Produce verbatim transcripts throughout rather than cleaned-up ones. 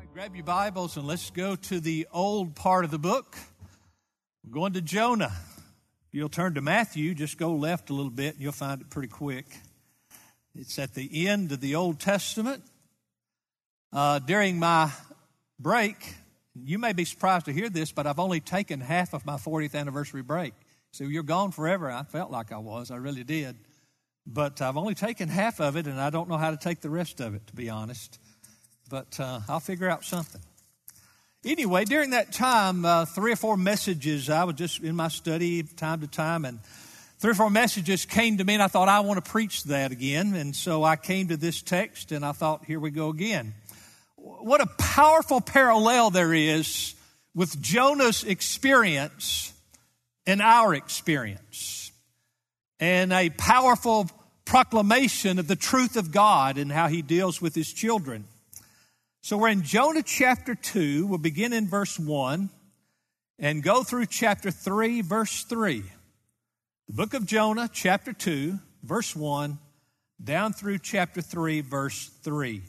Grab your Bibles and let's go to the old part of the book. We're going to Jonah. If you'll turn to Matthew, just go left a little bit and you'll find it pretty quick. It's at the end of the Old Testament. Uh, during my break, you may be surprised to hear this, but I've only taken half of my fortieth anniversary break. So you're gone forever. I felt like I was. I really did. But I've only taken half of it, and I don't know how to take the rest of it, to be honest. But uh, I'll figure out something. Anyway, during that time, uh, three or four messages, I was just in my study time to time, and three or four messages came to me, and I thought, I want to preach that again. And so I came to this text, and I thought, here we go again. What a powerful parallel there is with Jonah's experience and our experience, and a powerful proclamation of the truth of God and how he deals with his children. So we're in Jonah chapter two. We'll begin in verse one and go through chapter three, verse three. The book of Jonah, chapter two, verse one, down through chapter three, verse three.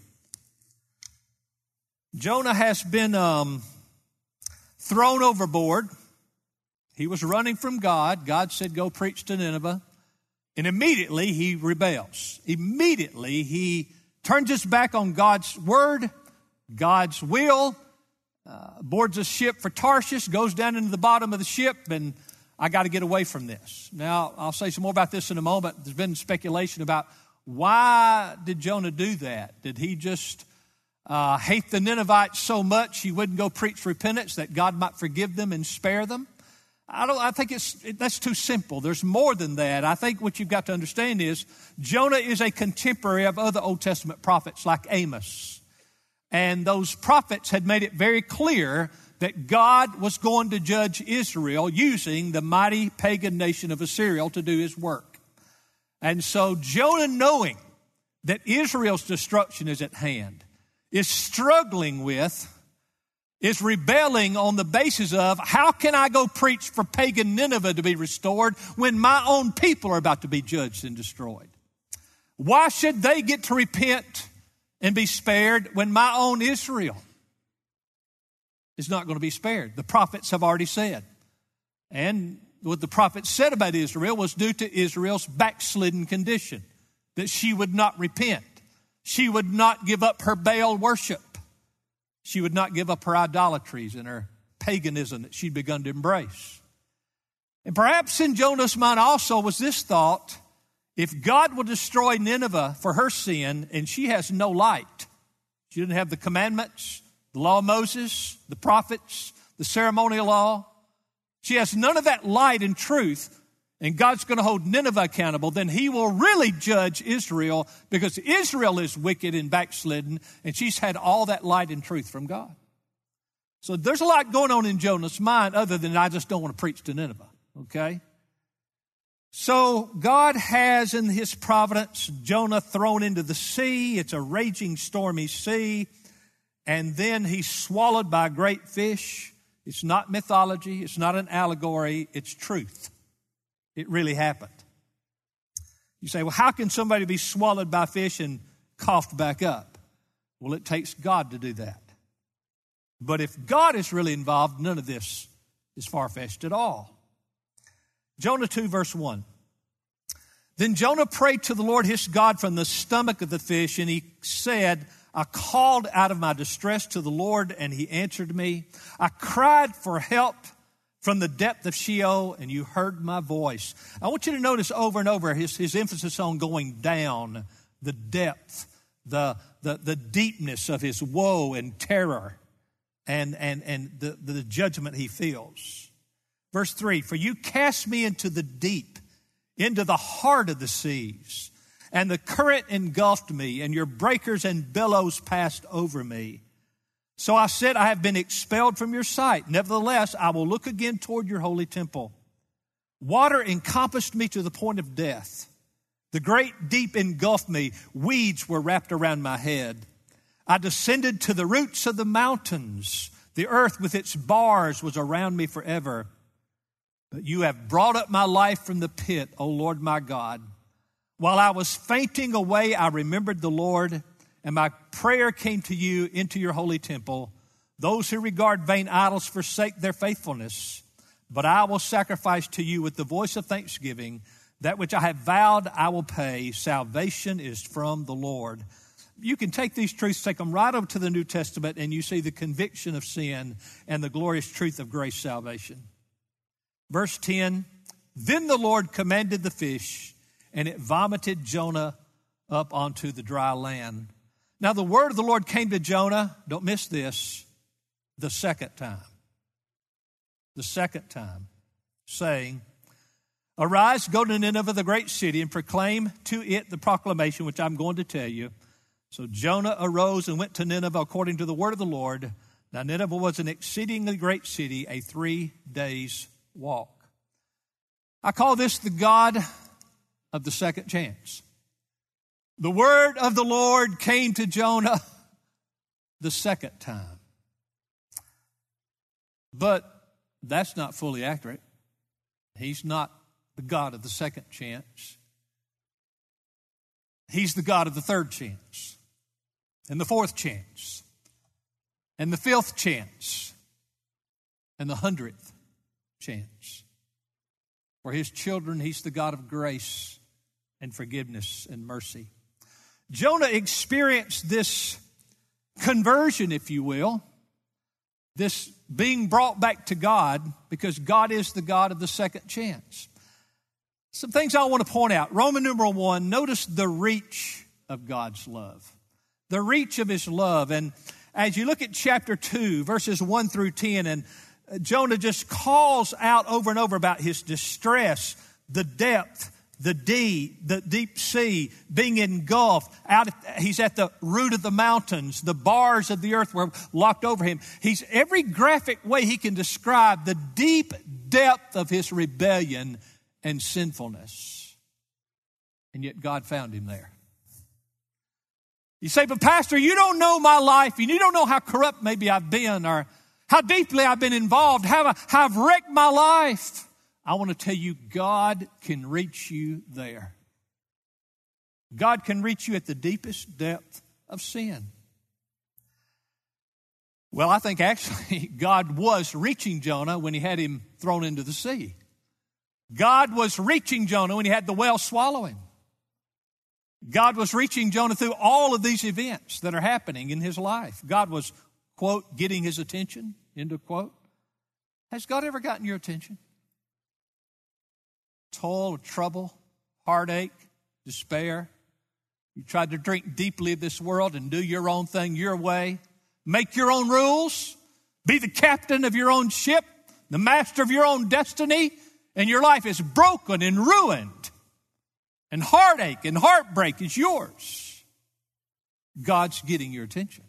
Jonah has been um, thrown overboard. He was running from God. God said, go preach to Nineveh. And immediately he rebels. Immediately he turns his back on God's word, God's will, uh, boards a ship for Tarshish, goes down into the bottom of the ship, and I got to get away from this. Now, I'll say some more about this in a moment. There's been speculation about why did Jonah do that? Did he just uh, hate the Ninevites so much he wouldn't go preach repentance that God might forgive them and spare them? I don't. I think it's it, that's too simple. There's more than that. I think what you've got to understand is Jonah is a contemporary of other Old Testament prophets like Amos. And those prophets had made it very clear that God was going to judge Israel using the mighty pagan nation of Assyria to do his work. And so Jonah, knowing that Israel's destruction is at hand, is struggling with, is rebelling on the basis of, how can I go preach for pagan Nineveh to be restored when my own people are about to be judged and destroyed? Why should they get to repent and be spared when my own Israel is not going to be spared? The prophets have already said. And what the prophets said about Israel was due to Israel's backslidden condition, that she would not repent. She would not give up her Baal worship. She would not give up her idolatries and her paganism that she'd begun to embrace. And perhaps in Jonah's mind also was this thought: if God will destroy Nineveh for her sin, and she has no light, she didn't have the commandments, the law of Moses, the prophets, the ceremonial law, she has none of that light and truth, and God's going to hold Nineveh accountable, then he will really judge Israel, because Israel is wicked and backslidden, and she's had all that light and truth from God. So there's a lot going on in Jonah's mind other than, I just don't want to preach to Nineveh, okay? So God has in his providence Jonah thrown into the sea. It's a raging, stormy sea. And then he's swallowed by a great fish. It's not mythology. It's not an allegory. It's truth. It really happened. You say, well, how can somebody be swallowed by a fish and coughed back up? Well, it takes God to do that. But if God is really involved, none of this is far-fetched at all. Jonah two, verse one. Then Jonah prayed to the Lord his God from the stomach of the fish, and he said, I called out of my distress to the Lord, and he answered me. I cried for help from the depth of Sheol, and you heard my voice. I want you to notice over and over his, his emphasis on going down, the depth, the, the, the deepness of his woe and terror, and, and, and the, the judgment he feels. Verse three, for you cast me into the deep, into the heart of the seas, and the current engulfed me, and your breakers and billows passed over me. So I said, I have been expelled from your sight. Nevertheless, I will look again toward your holy temple. Water encompassed me to the point of death. The great deep engulfed me. Weeds were wrapped around my head. I descended to the roots of the mountains. The earth with its bars was around me forever. But you have brought up my life from the pit, O Lord my God. While I was fainting away, I remembered the Lord, and my prayer came to you into your holy temple. Those who regard vain idols forsake their faithfulness, but I will sacrifice to you with the voice of thanksgiving. That which I have vowed I will pay. Salvation is from the Lord. You can take these truths, take them right over to the New Testament, and you see the conviction of sin and the glorious truth of grace salvation. Verse ten, then the Lord commanded the fish, and it vomited Jonah up onto the dry land. Now the word of the Lord came to Jonah, don't miss this, the second time. The second time, saying, arise, go to Nineveh, the great city, and proclaim to it the proclamation which I'm going to tell you. So Jonah arose and went to Nineveh according to the word of the Lord. Now Nineveh was an exceedingly great city, a three days walk. I call this the God of the second chance. The word of the Lord came to Jonah the second time. But that's not fully accurate. He's not the God of the second chance. He's the God of the third chance, and the fourth chance, and the fifth chance, and the hundredth chance. For his children, he's the God of grace and forgiveness and mercy. Jonah experienced this conversion, if you will, this being brought back to God, because God is the God of the second chance. Some things I want to point out. Roman numeral one, notice the reach of God's love. The reach of his love. And as you look at chapter two, verses one through ten, and Jonah just calls out over and over about his distress, the depth, the deep, the deep sea, being engulfed. Out, at, he's at the root of the mountains. The bars of the earth were locked over him. He's every graphic way he can describe the deep depth of his rebellion and sinfulness. And yet God found him there. You say, but Pastor, you don't know my life, and you don't know how corrupt maybe I've been, or how deeply I've been involved, how, I, how I've wrecked my life. I want to tell you, God can reach you there. God can reach you at the deepest depth of sin. Well, I think actually God was reaching Jonah when he had him thrown into the sea. God was reaching Jonah when he had the whale swallow him. God was reaching Jonah through all of these events that are happening in his life. God was, quote, getting his attention, end of quote. Has God ever gotten your attention? Toil, trouble, heartache, despair. You tried to drink deeply of this world and do your own thing your way. Make your own rules. Be the captain of your own ship, the master of your own destiny. And your life is broken and ruined. And heartache and heartbreak is yours. God's getting your attention.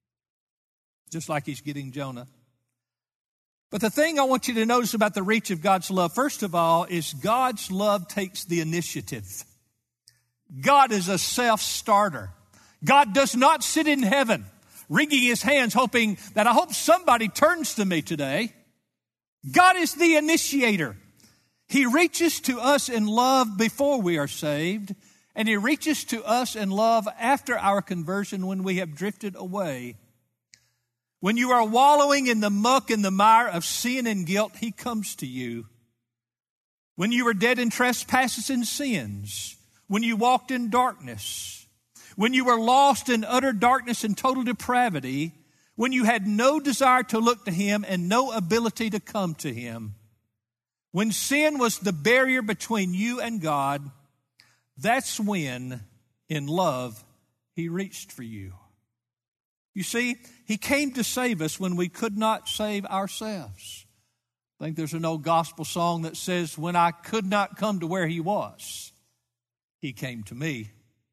Just like he's getting Jonah. But the thing I want you to notice about the reach of God's love, first of all, is God's love takes the initiative. God is a self-starter. God does not sit in heaven, wringing his hands, hoping that I hope somebody turns to me today. God is the initiator. He reaches to us in love before we are saved, and he reaches to us in love after our conversion when we have drifted away. When you are wallowing in the muck and the mire of sin and guilt, he comes to you. When you were dead in trespasses and sins, when you walked in darkness, when you were lost in utter darkness and total depravity, when you had no desire to look to him and no ability to come to him, when sin was the barrier between you and God, that's when, in love, he reached for you. You see, he came to save us when we could not save ourselves. I think there's an old gospel song that says, when I could not come to where he was, he came to me.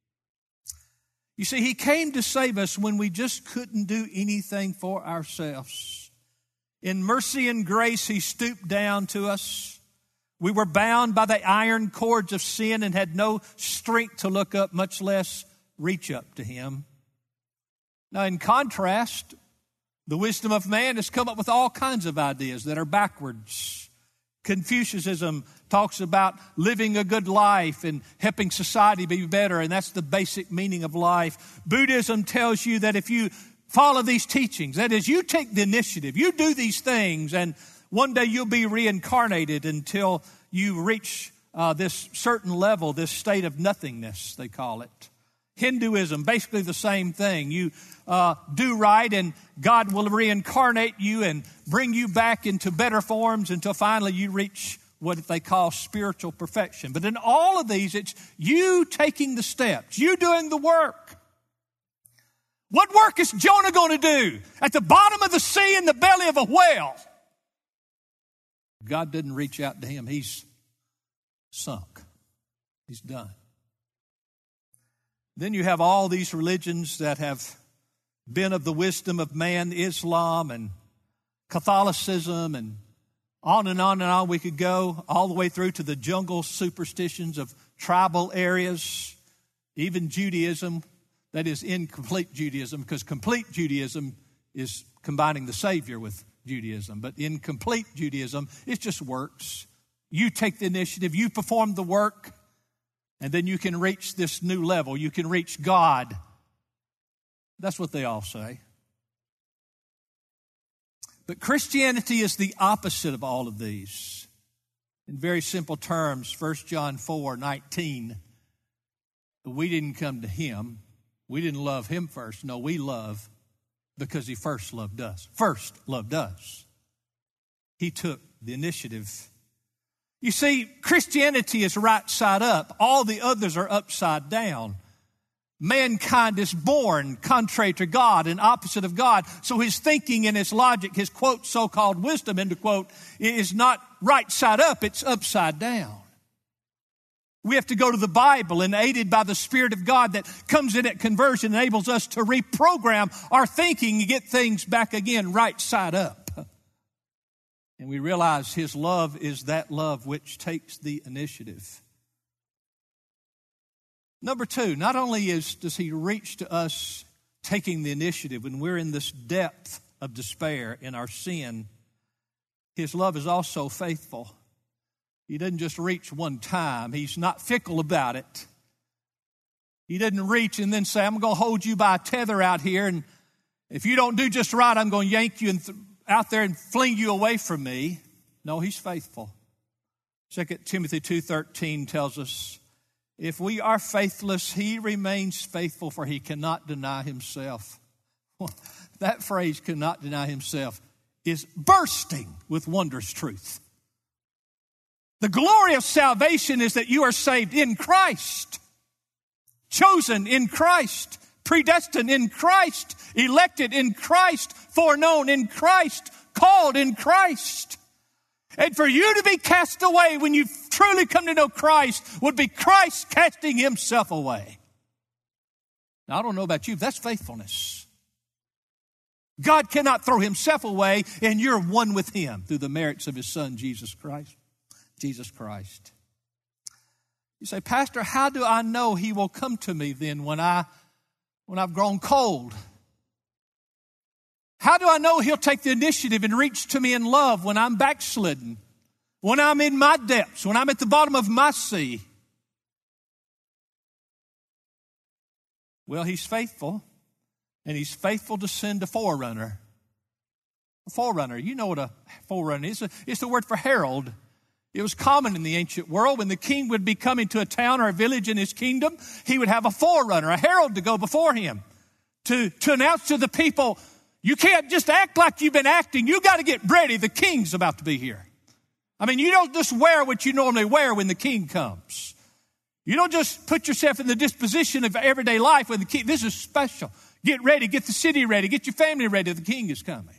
You see, he came to save us when we just couldn't do anything for ourselves. In mercy and grace, he stooped down to us. We were bound by the iron cords of sin and had no strength to look up, much less reach up to him. Now, in contrast, the wisdom of man has come up with all kinds of ideas that are backwards Confucianism talks about living a good life and helping society be better, and that's the basic meaning of life. Buddhism tells you that if you follow these teachings, that is, you take the initiative, you do these things, and one day you'll be reincarnated until you reach uh, this certain level, this state of nothingness, they call it. Hinduism, basically the same thing. You uh, do right and God will reincarnate you and bring you back into better forms until finally you reach what they call spiritual perfection. But in all of these, it's you taking the steps, you doing the work. What work is Jonah going to do at the bottom of the sea in the belly of a whale? God didn't reach out to him. He's sunk. He's done. Then you have all these religions that have been of the wisdom of man, Islam and Catholicism, and on and on and on we could go, all the way through to the jungle superstitions of tribal areas, even Judaism, that is incomplete Judaism, because complete Judaism is combining the Savior with Judaism. But incomplete Judaism, it's just works. You take the initiative, you perform the work, and then you can reach this new level. You can reach God. That's what they all say. But Christianity is the opposite of all of these. In very simple terms, First John four nineteen, we didn't come to him. We didn't love him first. No, we love because he first loved us. First loved us. He took the initiative. You see, Christianity is right side up. All the others are upside down. Mankind is born contrary to God and opposite of God. So his thinking and his logic, his quote, so-called wisdom, end of quote, is not right side up, it's upside down. We have to go to the Bible, and aided by the Spirit of God that comes in at conversion, enables us to reprogram our thinking and get things back again right side up. And we realize his love is that love which takes the initiative. Number two, not only is, does he reach to us taking the initiative when we're in this depth of despair in our sin, his love is also faithful. He doesn't just reach one time. He's not fickle about it. He doesn't reach and then say, I'm going to hold you by a tether out here, and if you don't do just right, I'm going to yank you and th- out there and fling you away from me. No, he's faithful. Second Timothy two thirteen tells us, if we are faithless, he remains faithful, for he cannot deny himself. That phrase, cannot deny himself, is bursting with wondrous truth. The glory of salvation is that you are saved in Christ, chosen in Christ, predestined in Christ, elected in Christ, foreknown in Christ, called in Christ. And for you to be cast away when you truly come to know Christ would be Christ casting himself away. Now, I don't know about you, but that's faithfulness. God cannot throw himself away, and you're one with him through the merits of his Son, Jesus Christ. Jesus Christ. You say, Pastor, how do I know he will come to me then when, I, when I've grown cold? How do I know he'll take the initiative and reach to me in love when I'm backslidden, when I'm in my depths, when I'm at the bottom of my sea? Well, he's faithful, and he's faithful to send a forerunner. A forerunner, you know what a forerunner is. It's the word for herald. It was common in the ancient world when the king would be coming to a town or a village in his kingdom, he would have a forerunner, a herald to go before him to, to announce to the people, you can't just act like you've been acting. You got to get ready. The king's about to be here. I mean, you don't just wear what you normally wear when the king comes. You don't just put yourself in the disposition of everyday life when the king, this is special. Get ready, get the city ready, get your family ready. The king is coming.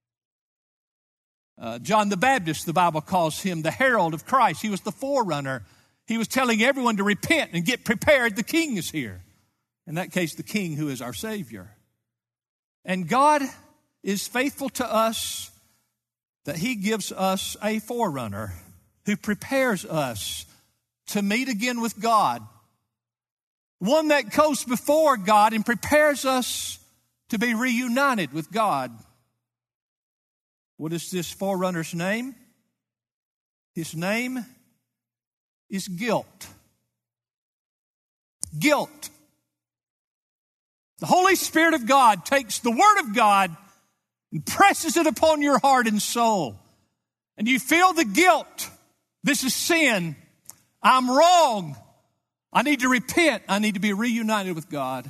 Uh, John the Baptist, the Bible calls him the herald of Christ. He was the forerunner. He was telling everyone to repent and get prepared. The king is here. In that case, the king who is our Savior. And God is faithful to us that he gives us a forerunner who prepares us to meet again with God. One that goes before God and prepares us to be reunited with God. What is this forerunner's name? His name is guilt. Guilt. The Holy Spirit of God takes the Word of God and presses it upon your heart and soul. And you feel the guilt. This is sin. I'm wrong. I need to repent. I need to be reunited with God.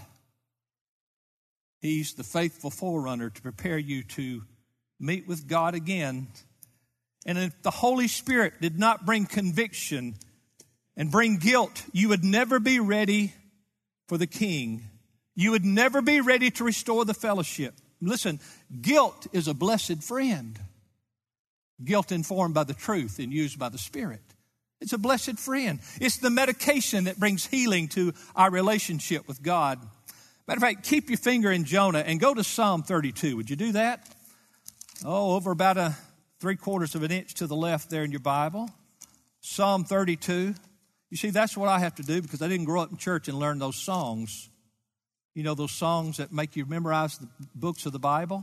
He's the faithful forerunner to prepare you to meet with God again. And if the Holy Spirit did not bring conviction and bring guilt, you would never be ready for the King. You would never be ready to restore the fellowship. Listen, guilt is a blessed friend. Guilt informed by the truth and used by the Spirit. It's a blessed friend. It's the medication that brings healing to our relationship with God. Matter of fact, keep your finger in Jonah and go to Psalm thirty-two. Would you do that? Oh, over about a three quarters of an inch to the left there in your Bible. Psalm thirty-two. You see, that's what I have to do because I didn't grow up in church and learn those songs. You know, those songs that make you memorize the books of the Bible?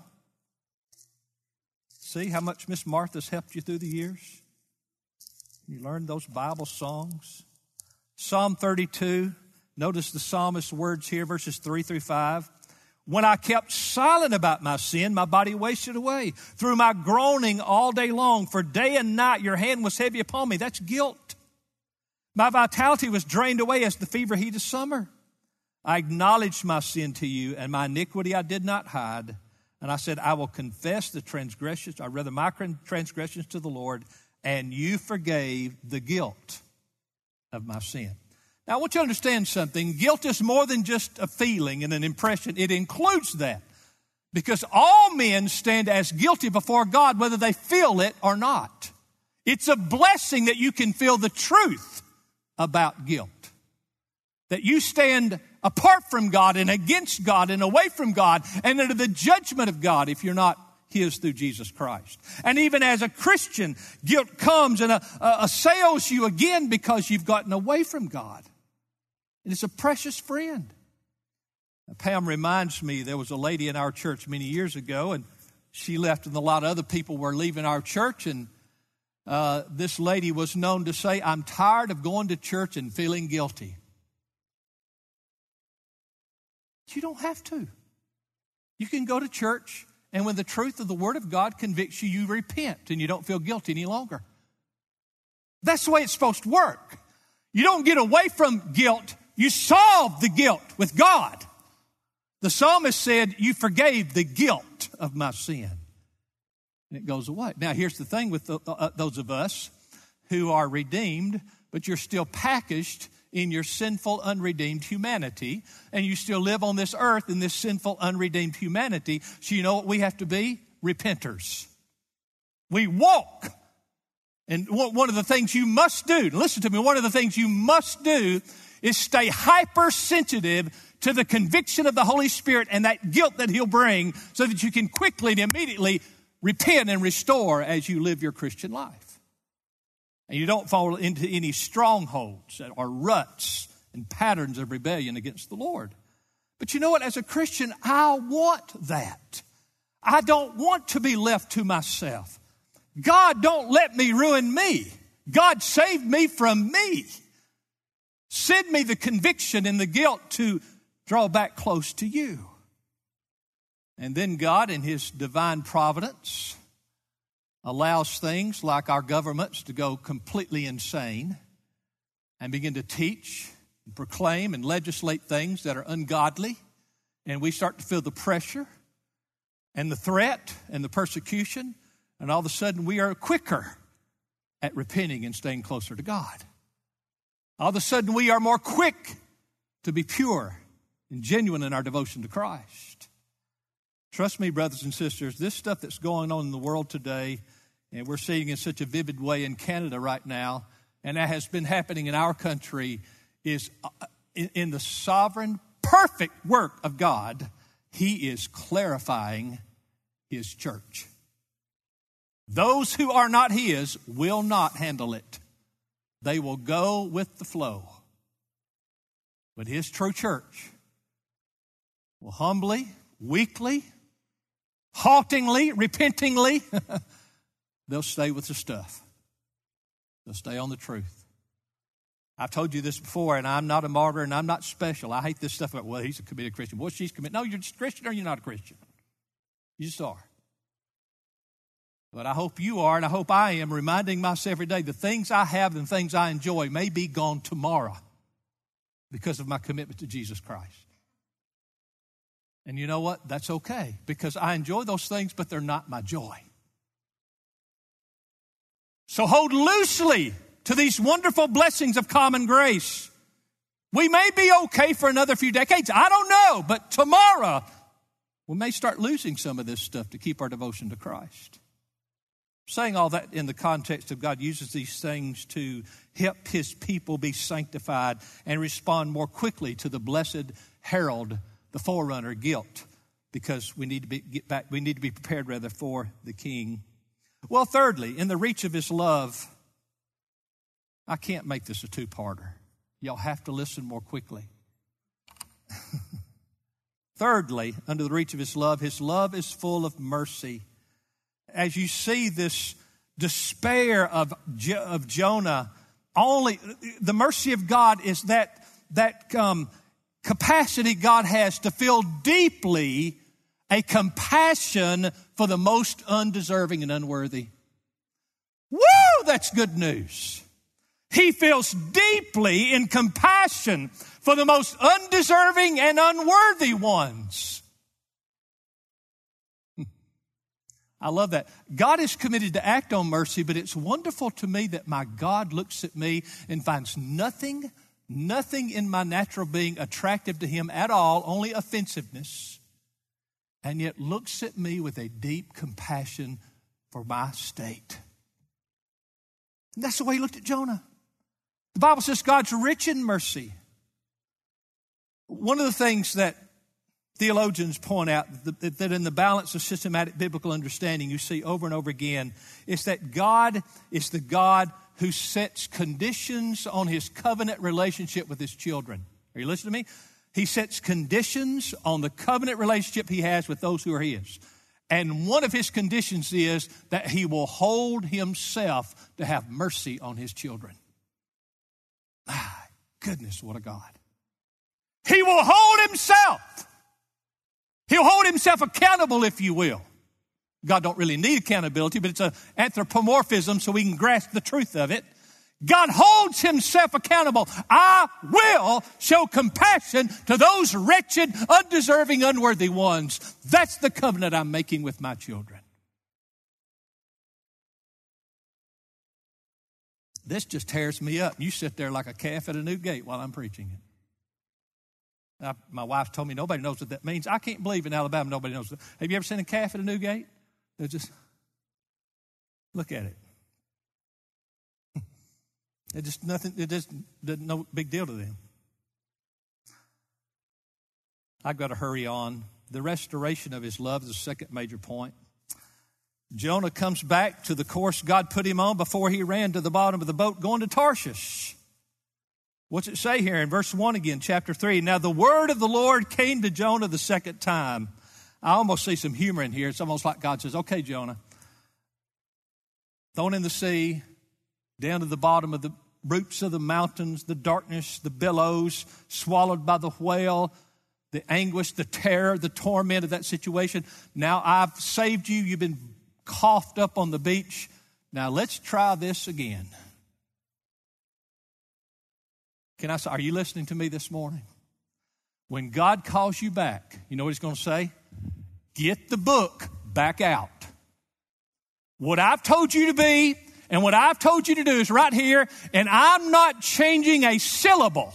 See how much Miss Martha's helped you through the years? You learned those Bible songs. Psalm thirty-two. Notice the psalmist's words here, verses three through five. When I kept silent about my sin, my body wasted away. Through my groaning all day long, for day and night your hand was heavy upon me. That's guilt. My vitality was drained away as the fever heat of summer. I acknowledged my sin to you, and my iniquity I did not hide. And I said, I will confess the transgressions, or rather my transgressions to the Lord, and you forgave the guilt of my sin. Now, I want you to understand something. Guilt is more than just a feeling and an impression. It includes that. Because all men stand as guilty before God, whether they feel it or not. It's a blessing that you can feel the truth about guilt. That you stand apart from God and against God and away from God and under the judgment of God if you're not His through Jesus Christ. And even as a Christian, guilt comes and uh, uh, assails you again because you've gotten away from God. And it's a precious friend. Now, Pam reminds me there was a lady in our church many years ago, and she left and a lot of other people were leaving our church, and uh, this lady was known to say, I'm tired of going to church and feeling guilty. You don't have to. You can go to church, and when the truth of the Word of God convicts you, you repent, and you don't feel guilty any longer. That's the way it's supposed to work. You don't get away from guilt. You solve the guilt with God. The psalmist said, you forgave the guilt of my sin. And it goes away. Now, here's the thing with the, uh, those of us who are redeemed, but you're still packaged in your sinful, unredeemed humanity, and you still live on this earth in this sinful, unredeemed humanity. So you know what we have to be? Repenters. We walk. And one of the things you must do, listen to me, one of the things you must do is stay hypersensitive to the conviction of the Holy Spirit and that guilt that He'll bring so that you can quickly and immediately repent and restore as you live your Christian life. And you don't fall into any strongholds or ruts and patterns of rebellion against the Lord. But you know what? As a Christian, I want that. I don't want to be left to myself. God, don't let me ruin me. God, save me from me. Send me the conviction and the guilt to draw back close to you. And then God, in His divine providence, allows things like our governments to go completely insane and begin to teach and proclaim and legislate things that are ungodly. And we start to feel the pressure and the threat and the persecution. And all of a sudden we are quicker at repenting and staying closer to God. All of a sudden we are more quick to be pure and genuine in our devotion to Christ. Trust me, brothers and sisters, this stuff that's going on in the world today, and we're seeing in such a vivid way in Canada right now, and that has been happening in our country, is in the sovereign, perfect work of God, He is clarifying His church. Those who are not His will not handle it. They will go with the flow. But His true church will humbly, weakly, haltingly, repentingly, they'll stay with the stuff. So stay on the truth. I've told you this before, and I'm not a martyr, and I'm not special. I hate this stuff about, well, he's a committed Christian. Well, she's committed. No, you're just a Christian or you're not a Christian. You just are. But I hope you are, and I hope I am, reminding myself every day the things I have and things I enjoy may be gone tomorrow because of my commitment to Jesus Christ. And you know what? That's okay, because I enjoy those things, but they're not my joy. So hold loosely to these wonderful blessings of common grace. We may be okay for another few decades. I don't know, but tomorrow we may start losing some of this stuff to keep our devotion to Christ. Saying all that in the context of God uses these things to help his people be sanctified and respond more quickly to the blessed herald, the forerunner, guilt, because we need to be get back. We need to be prepared rather for the King. Well, thirdly, in the reach of his love, I can't make this a two-parter. Y'all have to listen more quickly. Thirdly, under the reach of his love, his love is full of mercy. As you see this despair of, Jo- of Jonah, only the mercy of God is that, that um, capacity God has to feel deeply a compassion for the most undeserving and unworthy. Woo! That's good news. He feels deeply in compassion for the most undeserving and unworthy ones. I love that. God is committed to act on mercy, but it's wonderful to me that my God looks at me and finds nothing, nothing in my natural being attractive to him at all, only offensiveness, and yet looks at me with a deep compassion for my state. And that's the way he looked at Jonah. The Bible says God's rich in mercy. One of the things that theologians point out, that in the balance of systematic biblical understanding you see over and over again, is that God is the God who sets conditions on his covenant relationship with his children. Are you listening to me? He sets conditions on the covenant relationship he has with those who are his. And one of his conditions is that he will hold himself to have mercy on his children. My goodness, what a God. He will hold himself. He'll hold himself accountable, if you will. God don't really need accountability, but it's an anthropomorphism so we can grasp the truth of it. God holds himself accountable. I will show compassion to those wretched, undeserving, unworthy ones. That's the covenant I'm making with my children. This just tears me up. You sit there like a calf at a new gate while I'm preaching it. I, my wife told me nobody knows what that means. I can't believe in Alabama nobody knows that. Have you ever seen a calf at a new gate? They're just, look at it. It just nothing, it just no big deal to them. I've got to hurry on. The restoration of his love is the second major point. Jonah comes back to the course God put him on before he ran to the bottom of the boat going to Tarshish. What's it say here in verse one again, chapter three? Now the word of the Lord came to Jonah the second time. I almost see some humor in here. It's almost like God says, okay, Jonah, thrown in the sea, down to the bottom of the roots of the mountains, the darkness, the billows, swallowed by the whale, the anguish, the terror, the torment of that situation. Now I've saved you. You've been coughed up on the beach. Now let's try this again. Can I say, are you listening to me this morning? When God calls you back, you know what he's going to say? Get the book back out. What I've told you to be and what I've told you to do is right here, and I'm not changing a syllable.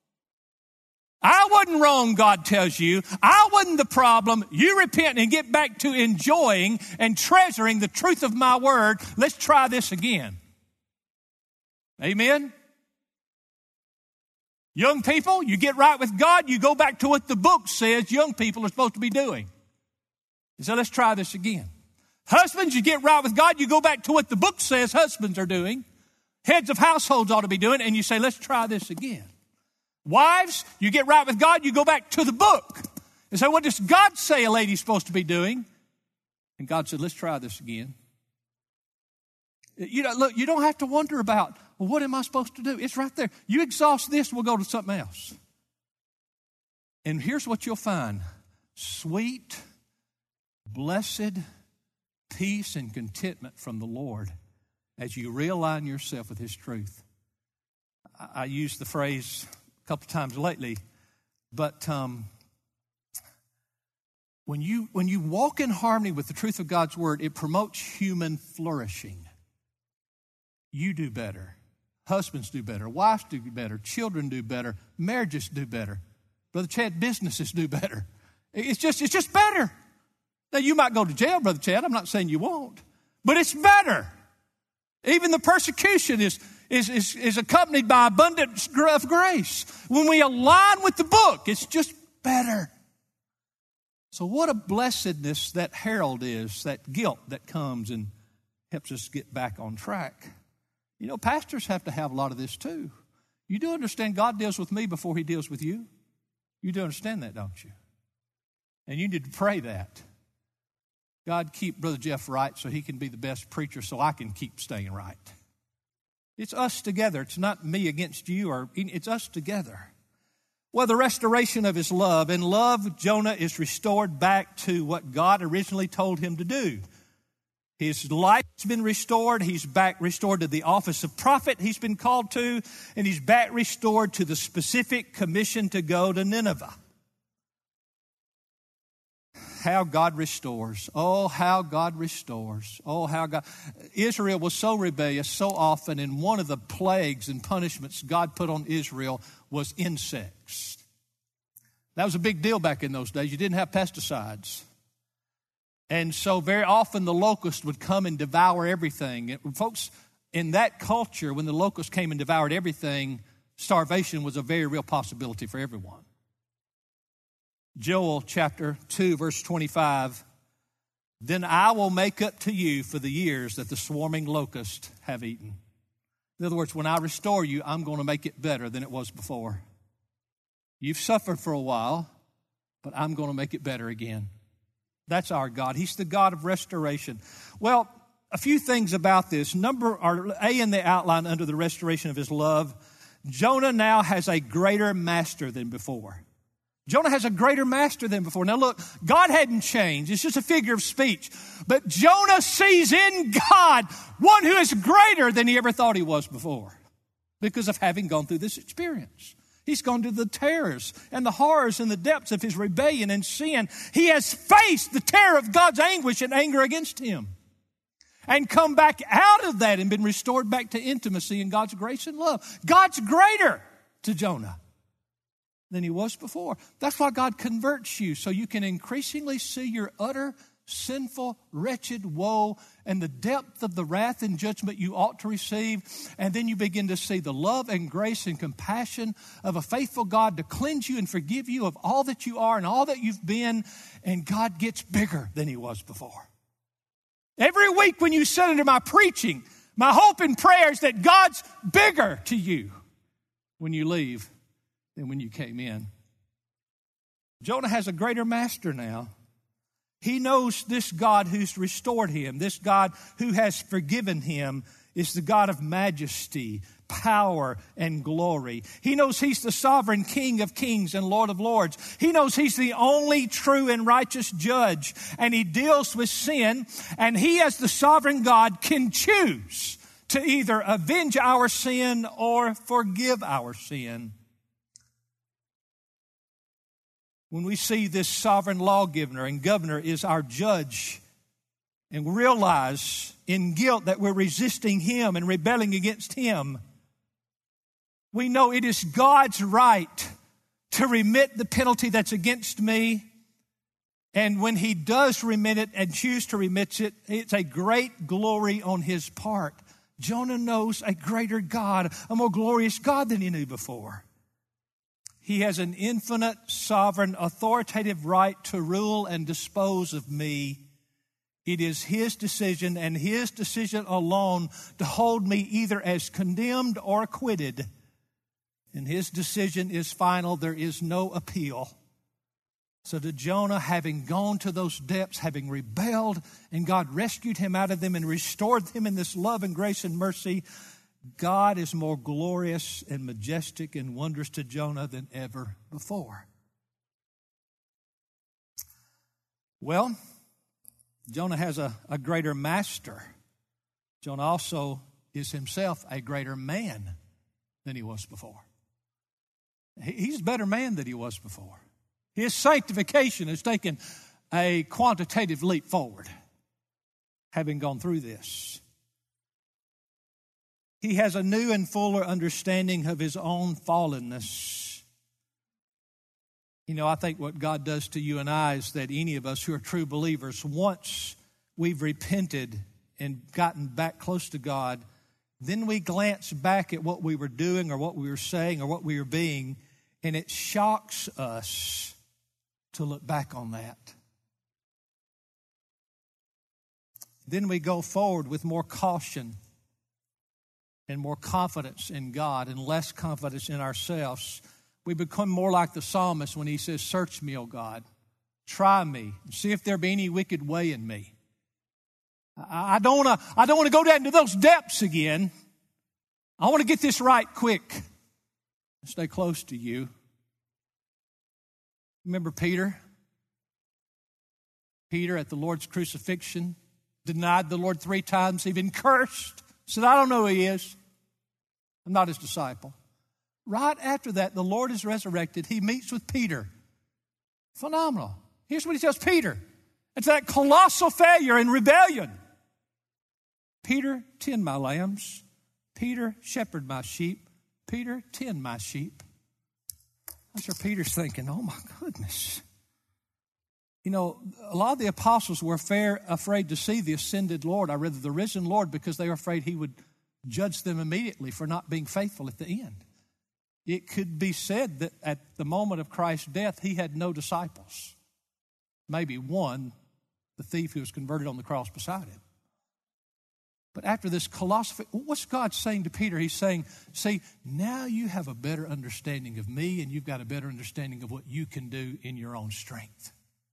I wasn't wrong, God tells you. I wasn't the problem. You repent and get back to enjoying and treasuring the truth of my word. Let's try this again. Amen? Young people, you get right with God, you go back to what the book says young people are supposed to be doing. So let's try this again. Husbands, you get right with God, you go back to what the book says husbands are doing. Heads of households ought to be doing, and you say, let's try this again. Wives, you get right with God, you go back to the book and say, what does God say a lady's supposed to be doing? And God said, let's try this again. You know, look, you don't have to wonder about, well, what am I supposed to do? It's right there. You exhaust this, we'll go to something else. And here's what you'll find. Sweet, blessed peace and contentment from the Lord as you realign yourself with His truth. I, I used the phrase a couple times lately, but um, when you when you walk in harmony with the truth of God's Word, it promotes human flourishing. You do better. Husbands do better. Wives do better. Children do better. Marriages do better. Brother Chad, businesses do better. It's just, it's just better. Now, you might go to jail, Brother Chad. I'm not saying you won't. But it's better. Even the persecution is, is, is, is accompanied by abundance of grace. When we align with the book, it's just better. So what a blessedness that herald is, that guilt that comes and helps us get back on track. You know, pastors have to have a lot of this too. You do understand God deals with me before He deals with you? You do understand that, don't you? And you need to pray that. God, keep Brother Jeff right so he can be the best preacher so I can keep staying right. It's us together. It's not me against you, or it's us together. Well, the restoration of his love. In love, Jonah is restored back to what God originally told him to do. His life has been restored. He's back restored to the office of prophet he's been called to, and he's back restored to the specific commission to go to Nineveh. How God restores. Oh, how God restores. Oh, how God. Israel was so rebellious so often, and one of the plagues and punishments God put on Israel was insects. That was a big deal back in those days. You didn't have pesticides. And so very often the locust would come and devour everything. It, folks, in that culture, when the locust came and devoured everything, starvation was a very real possibility for everyone. Joel chapter two, verse twenty-five, then I will make up to you for the years that the swarming locusts have eaten. In other words, when I restore you, I'm going to make it better than it was before. You've suffered for a while, but I'm going to make it better again. That's our God. He's the God of restoration. Well, a few things about this. Number, or A in the outline under the restoration of his love, Jonah now has a greater master than before. Jonah has a greater master than before. Now look, God hadn't changed. It's just a figure of speech. But Jonah sees in God one who is greater than he ever thought he was before because of having gone through this experience. He's gone through the terrors and the horrors and the depths of his rebellion and sin. He has faced the terror of God's anguish and anger against him and come back out of that and been restored back to intimacy in God's grace and love. God's greater to Jonah than he was before. That's why God converts you, so you can increasingly see your utter, sinful, wretched woe and the depth of the wrath and judgment you ought to receive. And then you begin to see the love and grace and compassion of a faithful God to cleanse you and forgive you of all that you are and all that you've been. And God gets bigger than he was before. Every week when you sit under my preaching, my hope and prayer is that God's bigger to you when you leave than when you came in. Jonah has a greater master now. He knows this God who's restored him, this God who has forgiven him, is the God of majesty, power, and glory. He knows he's the sovereign King of kings and Lord of lords. He knows he's the only true and righteous judge, and he deals with sin, and he as the sovereign God can choose to either avenge our sin or forgive our sin. When we see this sovereign lawgiver and governor is our judge and realize in guilt that we're resisting him and rebelling against him, we know it is God's right to remit the penalty that's against me. And when he does remit it and choose to remit it, it's a great glory on his part. Jonah knows a greater God, a more glorious God than he knew before. He has an infinite, sovereign, authoritative right to rule and dispose of me. It is his decision and his decision alone to hold me either as condemned or acquitted. And his decision is final. There is no appeal. So to Jonah, having gone to those depths, having rebelled, and God rescued him out of them and restored him in this love and grace and mercy, God is more glorious and majestic and wondrous to Jonah than ever before. Well, Jonah has a, a greater master. Jonah also is himself a greater man than he was before. He, he's a better man than he was before. His sanctification has taken a quantitative leap forward, having gone through this. He has a new and fuller understanding of his own fallenness. You know, I think what God does to you and I is that any of us who are true believers, once we've repented and gotten back close to God, then we glance back at what we were doing or what we were saying or what we were being, and it shocks us to look back on that. Then we go forward with more caution and more confidence in God and less confidence in ourselves. We become more like the psalmist when he says, "Search me, O God, try me, and see if there be any wicked way in me." I don't want to I don't want to go down to those depths again. I want to get this right quick. Stay close to you. Remember Peter? Peter at the Lord's crucifixion denied the Lord three times, even cursed, said, "I don't know who he is. I'm not his disciple." Right after that, the Lord is resurrected. He meets with Peter. Phenomenal. Here's what he tells Peter. It's that colossal failure and rebellion. "Peter, tend my lambs. Peter, shepherd my sheep. Peter, tend my sheep." I'm sure Peter's thinking, oh my goodness. You know, a lot of the apostles were fair, afraid to see the ascended Lord, or rather the risen Lord, because they were afraid he would judge them immediately for not being faithful at the end. It could be said that at the moment of Christ's death, he had no disciples. Maybe one, the thief who was converted on the cross beside him. But after this colossal, what's God saying to Peter? He's saying, see, now you have a better understanding of me, and you've got a better understanding of what you can do in your own strength.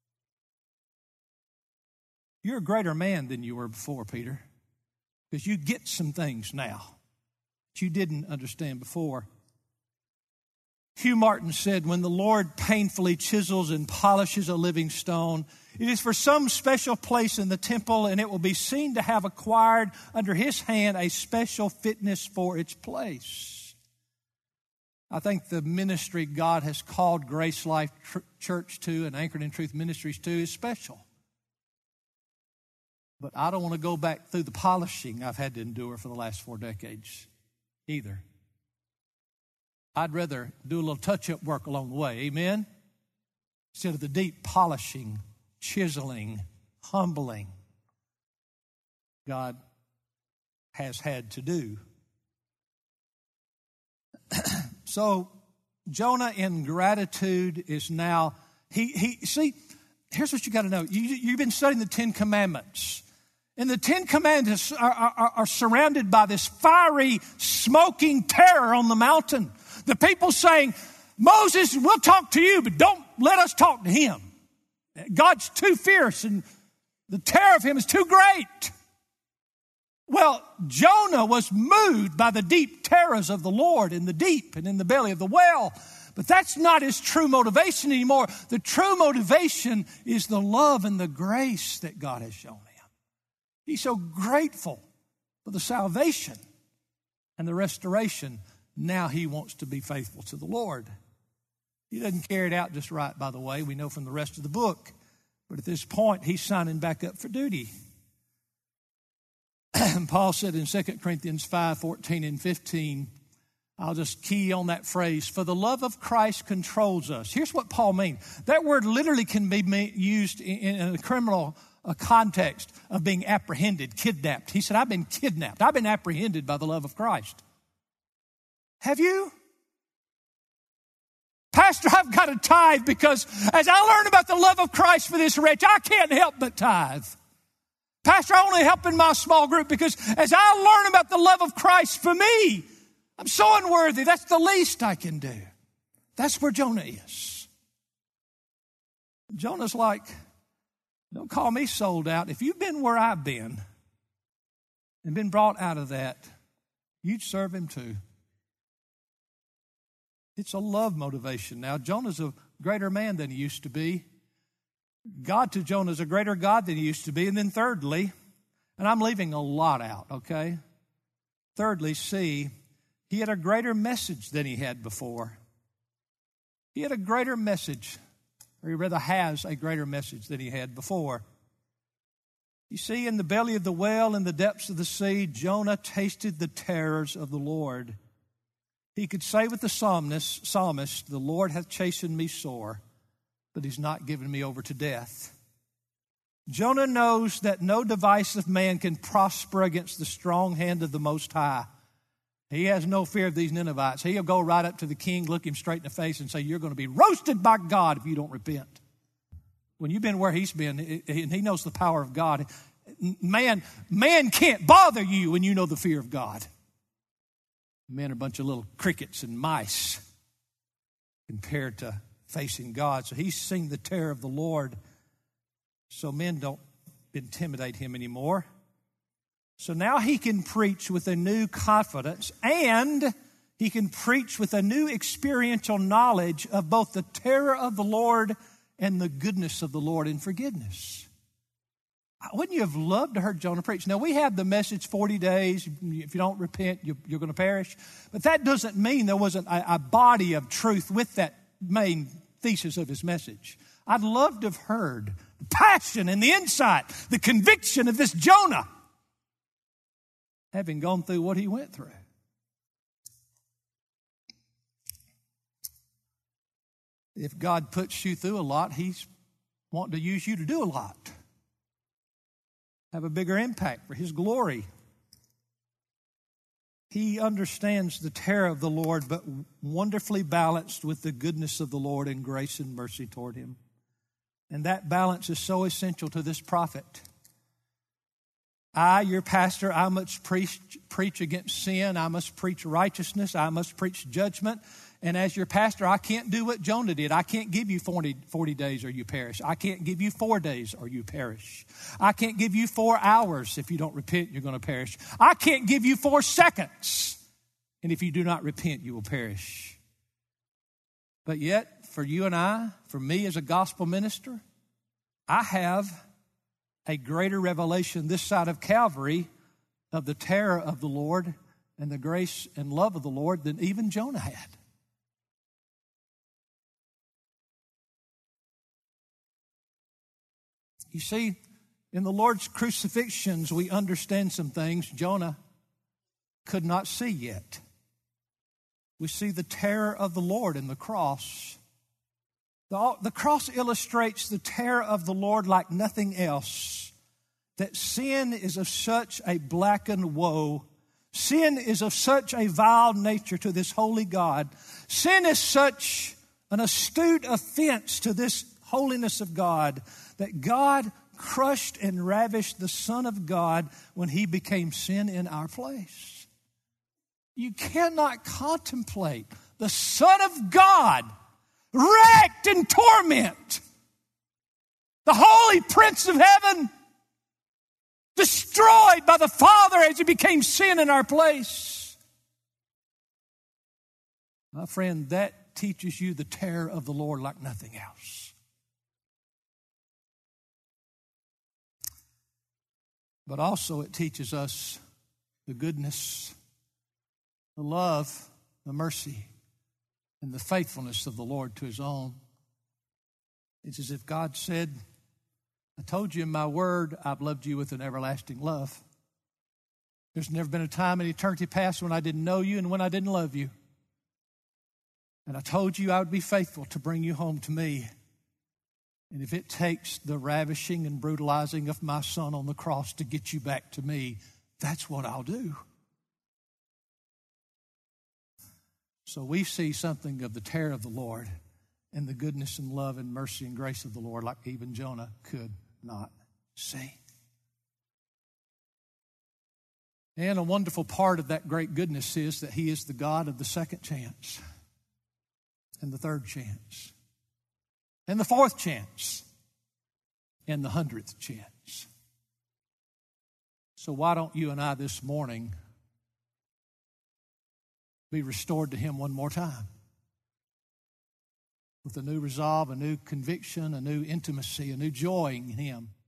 You're a greater man than you were before, Peter, because you get some things now that you didn't understand before. Hugh Martin said, when the Lord painfully chisels and polishes a living stone, it is for some special place in the temple, and it will be seen to have acquired under his hand a special fitness for its place. I think the ministry God has called Grace Life Church to and Anchored in Truth Ministries to is special. But I don't want to go back through the polishing I've had to endure for the last four decades either. I'd rather do a little touch-up work along the way, amen? Instead of the deep polishing, chiseling, humbling God has had to do. So Jonah in gratitude is now, he, he see, here's what you got to know. You, you've been studying the Ten Commandments. And the Ten Commandments are, are, are surrounded by this fiery, smoking terror on the mountain. The people saying, Moses, we'll talk to you, but don't let us talk to him. God's too fierce and the terror of him is too great. Well, Jonah was moved by the deep terrors of the Lord in the deep and in the belly of the whale. But that's not his true motivation anymore. The true motivation is the love and the grace that God has shown him. He's so grateful for the salvation and the restoration. Now he wants to be faithful to the Lord. He doesn't carry it out just right, by the way. We know from the rest of the book. But at this point, he's signing back up for duty. Paul said in Second Corinthians five, fourteen and fifteen, I'll just key on that phrase, for the love of Christ controls us. Here's what Paul means. That word literally can be used in a criminal context of being apprehended, kidnapped. He said, I've been kidnapped. I've been apprehended by the love of Christ. Have you? Pastor, I've got to tithe because as I learn about the love of Christ for this wretch, I can't help but tithe. Pastor, I only help in my small group because as I learn about the love of Christ for me, I'm so unworthy. That's the least I can do. That's where Jonah is. Jonah's like, don't call me sold out. If you've been where I've been and been brought out of that, you'd serve him too. It's a love motivation. Now, Jonah's a greater man than he used to be. God to Jonah is a greater God than he used to be. And then thirdly, and I'm leaving a lot out, okay? Thirdly, see, he had a greater message than he had before. He had a greater message, or he rather has a greater message than he had before. You see, in the belly of the whale, in the depths of the sea, Jonah tasted the terrors of the Lord. He could say with the psalmist, psalmist, the Lord hath chastened me sore, but he's not given me over to death. Jonah knows that no device of man can prosper against the strong hand of the Most High. He has no fear of these Ninevites. He'll go right up to the king, look him straight in the face, and say, you're going to be roasted by God if you don't repent. When you've been where he's been, and he knows the power of God, man, man can't bother you when you know the fear of God. Men are a bunch of little crickets and mice compared to facing God. So he's seen the terror of the Lord. So men don't intimidate him anymore. So now he can preach with a new confidence, and he can preach with a new experiential knowledge of both the terror of the Lord and the goodness of the Lord in forgiveness. Wouldn't you have loved to hear Jonah preach? Now, we have the message forty days. If you don't repent, you're going to perish. But that doesn't mean there wasn't a body of truth with that main thesis of his message. I'd love to have heard the passion and the insight, the conviction of this Jonah, having gone through what he went through. If God puts you through a lot, he's wanting to use you to do a lot. Have a bigger impact for his glory. He understands the terror of the Lord, but wonderfully balanced with the goodness of the Lord and grace and mercy toward him. And that balance is so essential to this prophet. I, your pastor, I must preach, preach against sin. I must preach righteousness. I must preach judgment. And as your pastor, I can't do what Jonah did. I can't give you forty, forty days or you perish. I can't give you four days or you perish. I can't give you four hours. If you don't repent, you're going to perish. I can't give you four seconds. And if you do not repent, you will perish. But yet, for you and I, for me as a gospel minister, I have a greater revelation this side of Calvary of the terror of the Lord and the grace and love of the Lord than even Jonah had. You see, in the Lord's crucifixions, we understand some things Jonah could not see yet. We see the terror of the Lord in the cross. The, the cross illustrates the terror of the Lord like nothing else. That sin is of such a blackened woe. Sin is of such a vile nature to this holy God. Sin is such an astute offense to this holiness of God that God crushed and ravished the Son of God when he became sin in our place. You cannot contemplate the Son of God wrecked in torment, the holy Prince of Heaven destroyed by the Father as he became sin in our place. My friend, that teaches you the terror of the Lord like nothing else. But also it teaches us the goodness, the love, the mercy, and the faithfulness of the Lord to his own. It's as if God said, I told you in my word, I've loved you with an everlasting love. There's never been a time in eternity past when I didn't know you and when I didn't love you. And I told you I would be faithful to bring you home to me. And if it takes the ravishing and brutalizing of my Son on the cross to get you back to me, that's what I'll do. So we see something of the terror of the Lord and the goodness and love and mercy and grace of the Lord like even Jonah could not see. And a wonderful part of that great goodness is that he is the God of the second chance and the third chance and the fourth chance, and the hundredth chance. So why don't you and I this morning be restored to Him one more time? With a new resolve, a new conviction, a new intimacy, a new joy in Him.